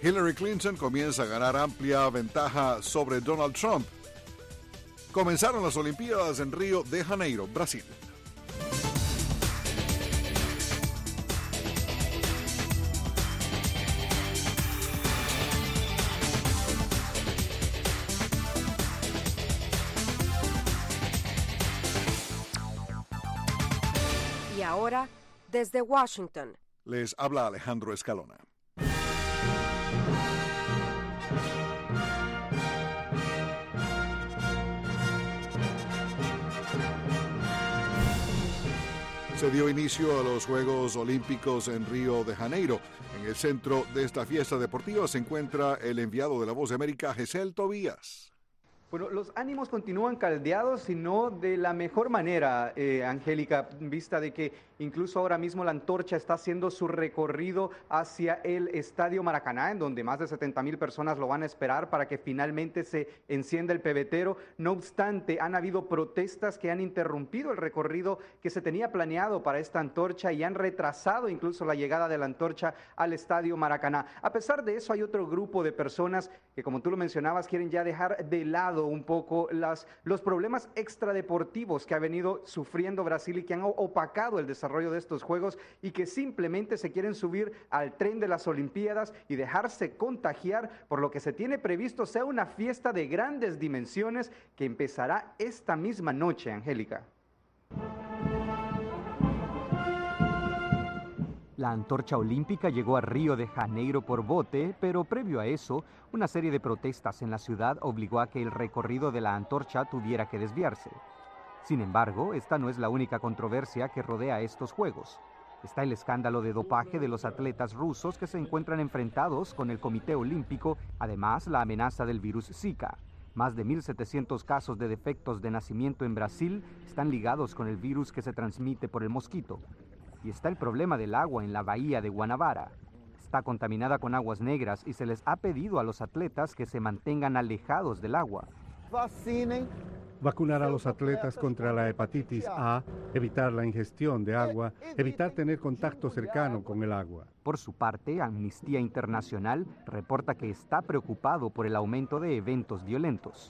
Hillary Clinton comienza a ganar amplia ventaja sobre Donald Trump. Comenzaron las Olimpiadas en Río de Janeiro, Brasil. Y ahora, desde Washington, les habla Alejandro Escalona. Se dio inicio a los Juegos Olímpicos en Río de Janeiro. En el centro de esta fiesta deportiva se encuentra el enviado de La Voz de América, Gesell Tobías. Bueno, los ánimos continúan caldeados y no de la mejor manera, Angélica, en vista de que incluso ahora mismo la antorcha está haciendo su recorrido hacia el Estadio Maracaná, en donde más de 70,000 personas lo van a esperar para que finalmente se encienda el pebetero. No obstante, han habido protestas que han interrumpido el recorrido que se tenía planeado para esta antorcha y han retrasado incluso la llegada de la antorcha al Estadio Maracaná. A pesar de eso, hay otro grupo de personas que, como tú lo mencionabas, quieren ya dejar de lado un poco los problemas extradeportivos que ha venido sufriendo Brasil y que han opacado el desarrollo de estos Juegos y que simplemente se quieren subir al tren de las Olimpiadas y dejarse contagiar, por lo que se tiene previsto sea una fiesta de grandes dimensiones que empezará esta misma noche, Angélica. La antorcha olímpica llegó a Río de Janeiro por bote, pero previo a eso, una serie de protestas en la ciudad obligó a que el recorrido de la antorcha tuviera que desviarse. Sin embargo, esta no es la única controversia que rodea estos Juegos. Está el escándalo de dopaje de los atletas rusos que se encuentran enfrentados con el Comité Olímpico, además la amenaza del virus Zika. Más de 1.700 casos de defectos de nacimiento en Brasil están ligados con el virus que se transmite por el mosquito. Y está el problema del agua en la bahía de Guanabara. Está contaminada con aguas negras y se les ha pedido a los atletas que se mantengan alejados del agua. Vacunar a los atletas contra la hepatitis A, evitar la ingestión de agua, evitar tener contacto cercano con el agua. Por su parte, Amnistía Internacional reporta que está preocupado por el aumento de eventos violentos.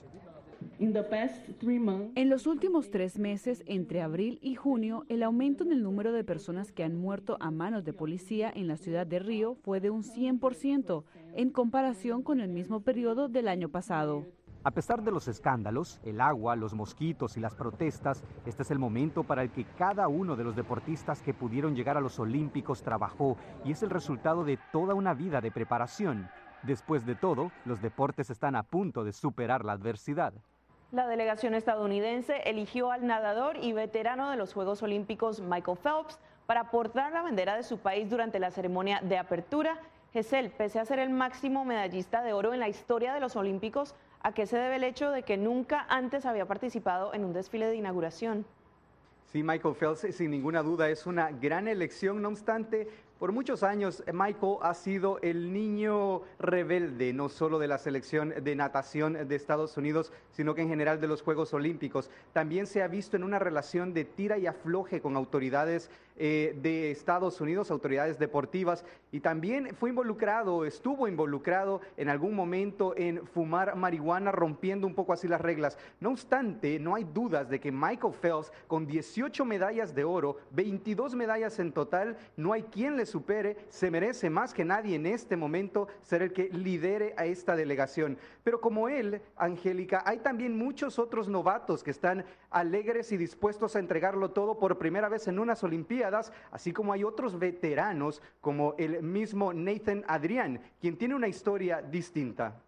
En los últimos 3 meses, entre abril y junio, el aumento en el número de personas que han muerto a manos de policía en la ciudad de Río fue de un 100% en comparación con el mismo periodo del año pasado. A pesar de los escándalos, el agua, los mosquitos y las protestas, este es el momento para el que cada uno de los deportistas que pudieron llegar a los Olímpicos trabajó y es el resultado de toda una vida de preparación. Después de todo, los deportes están a punto de superar la adversidad. La delegación estadounidense eligió al nadador y veterano de los Juegos Olímpicos Michael Phelps para portar la bandera de su país durante la ceremonia de apertura. Gesell, pese a ser el máximo medallista de oro en la historia de los Olímpicos, ¿a qué se debe el hecho de que nunca antes había participado en un desfile de inauguración? Sí, Michael Phelps, sin ninguna duda, es una gran elección. No obstante, por muchos años, Michael ha sido el niño rebelde, no solo de la selección de natación de Estados Unidos, sino que en general de los Juegos Olímpicos. También se ha visto en una relación de tira y afloje con autoridades de Estados Unidos, autoridades deportivas, y también estuvo involucrado en algún momento en fumar marihuana, rompiendo un poco así las reglas. No obstante, no hay dudas de que Michael Phelps, con 18 medallas de oro, 22 medallas en total, no hay quien le supere, se merece más que nadie en este momento ser el que lidere a esta delegación. Pero como él, Angélica, hay también muchos otros novatos que están alegres y dispuestos a entregarlo todo por primera vez en unas Olimpiadas, así como hay otros veteranos como el mismo Nathan Adrian, quien tiene una historia distinta.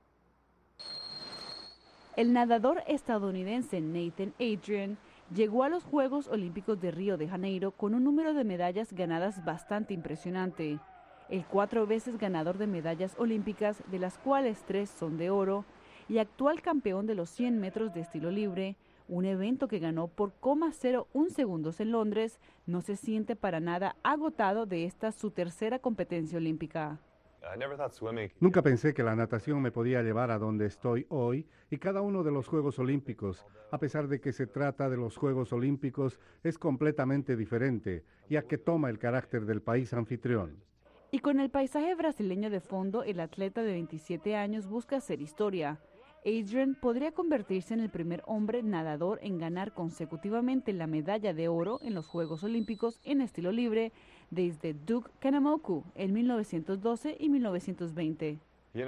El nadador estadounidense Nathan Adrian llegó a los Juegos Olímpicos de Río de Janeiro con un número de medallas ganadas bastante impresionante. El 4 veces ganador de medallas olímpicas, de las cuales 3 son de oro, y actual campeón de los 100 metros de estilo libre, un evento que ganó por 0,01 segundos en Londres, no se siente para nada agotado de esta su tercera competencia olímpica. Nunca pensé que la natación me podía llevar a donde estoy hoy y cada uno de los Juegos Olímpicos, a pesar de que se trata de los Juegos Olímpicos, es completamente diferente, ya que toma el carácter del país anfitrión. Y con el paisaje brasileño de fondo, el atleta de 27 años busca hacer historia. Adrian podría convertirse en el primer hombre nadador en ganar consecutivamente la medalla de oro en los Juegos Olímpicos en estilo libre desde Duke Kahanamoku en 1912 y 1920.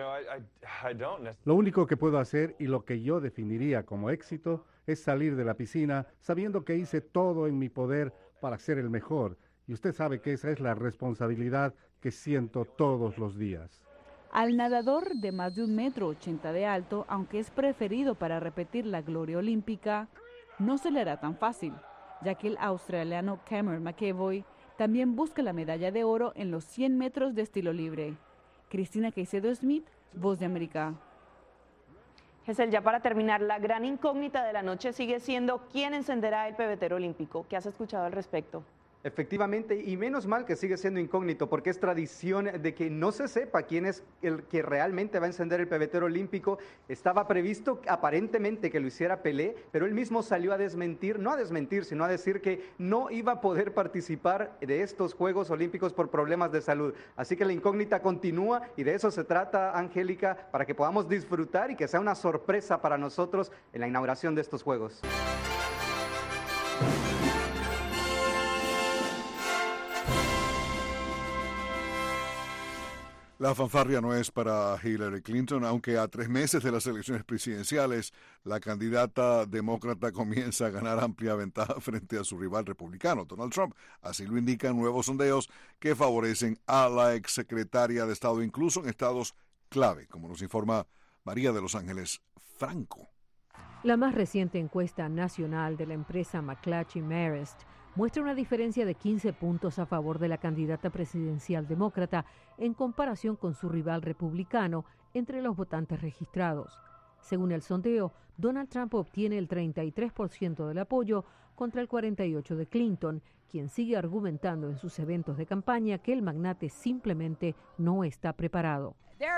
Lo único que puedo hacer y lo que yo definiría como éxito es salir de la piscina sabiendo que hice todo en mi poder para ser el mejor. Y usted sabe que esa es la responsabilidad que siento todos los días. Al nadador de más de 1,80 m de alto, aunque es preferido para repetir la gloria olímpica, no se le hará tan fácil, ya que el australiano Cameron McEvoy también busca la medalla de oro en los 100 metros de estilo libre. Cristina Caicedo Smith, Voz de América. Gesell, ya para terminar, la gran incógnita de la noche sigue siendo quién encenderá el pebetero olímpico. ¿Qué has escuchado al respecto? Efectivamente, y menos mal que sigue siendo incógnito, porque es tradición de que no se sepa quién es el que realmente va a encender el pebetero olímpico. Estaba previsto aparentemente que lo hiciera Pelé, pero él mismo salió a desmentir, no a desmentir, sino a decir que no iba a poder participar de estos Juegos Olímpicos por problemas de salud. Así que la incógnita continúa y de eso se trata, Angélica, para que podamos disfrutar y que sea una sorpresa para nosotros en la inauguración de estos Juegos. La fanfarria no es para Hillary Clinton, aunque a 3 meses de las elecciones presidenciales, la candidata demócrata comienza a ganar amplia ventaja frente a su rival republicano, Donald Trump. Así lo indican nuevos sondeos que favorecen a la exsecretaria de Estado, incluso en estados clave, como nos informa María de Los Ángeles Franco. La más reciente encuesta nacional de la empresa McClatchy Marist muestra una diferencia de 15 puntos a favor de la candidata presidencial demócrata en comparación con su rival republicano entre los votantes registrados. Según el sondeo, Donald Trump obtiene el 33% del apoyo contra el 48% de Clinton, quien sigue argumentando en sus eventos de campaña que el magnate simplemente no está preparado.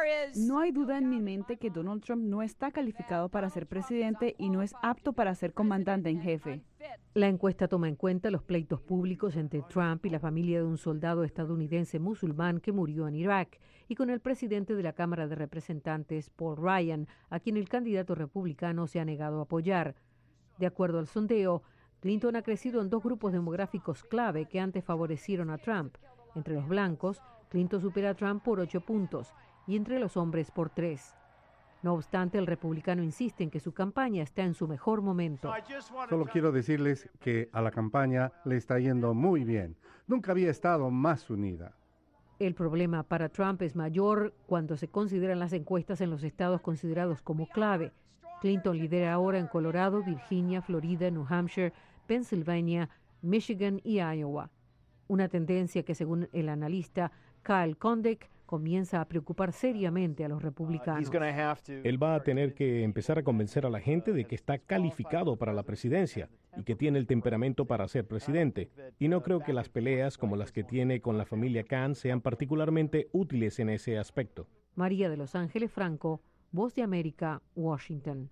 No hay duda en mi mente que Donald Trump no está calificado para ser presidente y no es apto para ser comandante en jefe. La encuesta toma en cuenta los pleitos públicos entre Trump y la familia de un soldado estadounidense musulmán que murió en Irak y con el presidente de la Cámara de Representantes, Paul Ryan, a quien el candidato republicano se ha negado a apoyar. De acuerdo al sondeo, Clinton ha crecido en 2 grupos demográficos clave que antes favorecieron a Trump. Entre los blancos, Clinton supera a Trump por 8 puntos y entre los hombres por 3. No obstante, el republicano insiste en que su campaña está en su mejor momento. Solo quiero decirles que a la campaña le está yendo muy bien. Nunca había estado más unida. El problema para Trump es mayor cuando se consideran las encuestas en los estados considerados como clave. Clinton lidera ahora en Colorado, Virginia, Florida, New Hampshire, Pennsylvania, Michigan y Iowa. Una tendencia que, según el analista Kyle Kondek, comienza a preocupar seriamente a los republicanos. Él va a tener que empezar a convencer a la gente de que está calificado para la presidencia y que tiene el temperamento para ser presidente. Y no creo que las peleas como las que tiene con la familia Khan sean particularmente útiles en ese aspecto. María de Los Ángeles Franco, Voz de América, Washington.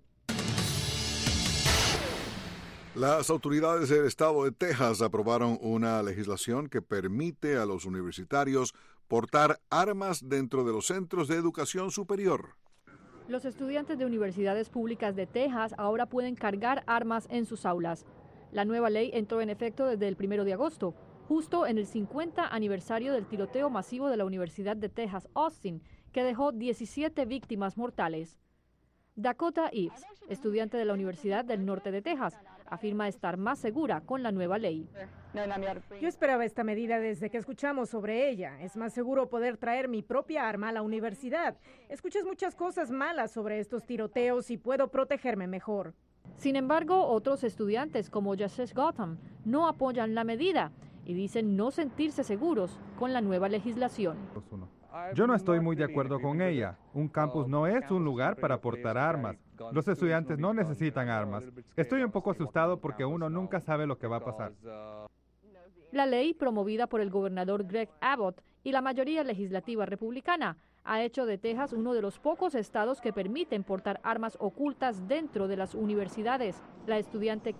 Las autoridades del estado de Texas aprobaron una legislación que permite a los universitarios portar armas dentro de los centros de educación superior. Los estudiantes de universidades públicas de Texas ahora pueden cargar armas en sus aulas. La nueva ley entró en efecto desde el 1 de agosto, justo en el 50 aniversario del tiroteo masivo de la Universidad de Texas Austin, que dejó 17 víctimas mortales. Dakota Eves, estudiante de la Universidad del Norte de Texas, afirma estar más segura con la nueva ley. Yo esperaba esta medida desde que escuchamos sobre ella. Es más seguro poder traer mi propia arma a la universidad. Escuchas muchas cosas malas sobre estos tiroteos y puedo protegerme mejor. Sin embargo, otros estudiantes como Jashesh Gotham no apoyan la medida y dicen no sentirse seguros con la nueva legislación. Yo no estoy muy de acuerdo con ella. Un campus no es un lugar para portar armas. Los estudiantes no necesitan armas. Estoy un poco asustado porque uno nunca sabe lo que va a pasar. La ley, promovida por el gobernador Greg Abbott y la mayoría legislativa republicana, ha hecho de Texas uno de los pocos estados que permiten portar armas ocultas dentro de las universidades. La estudiante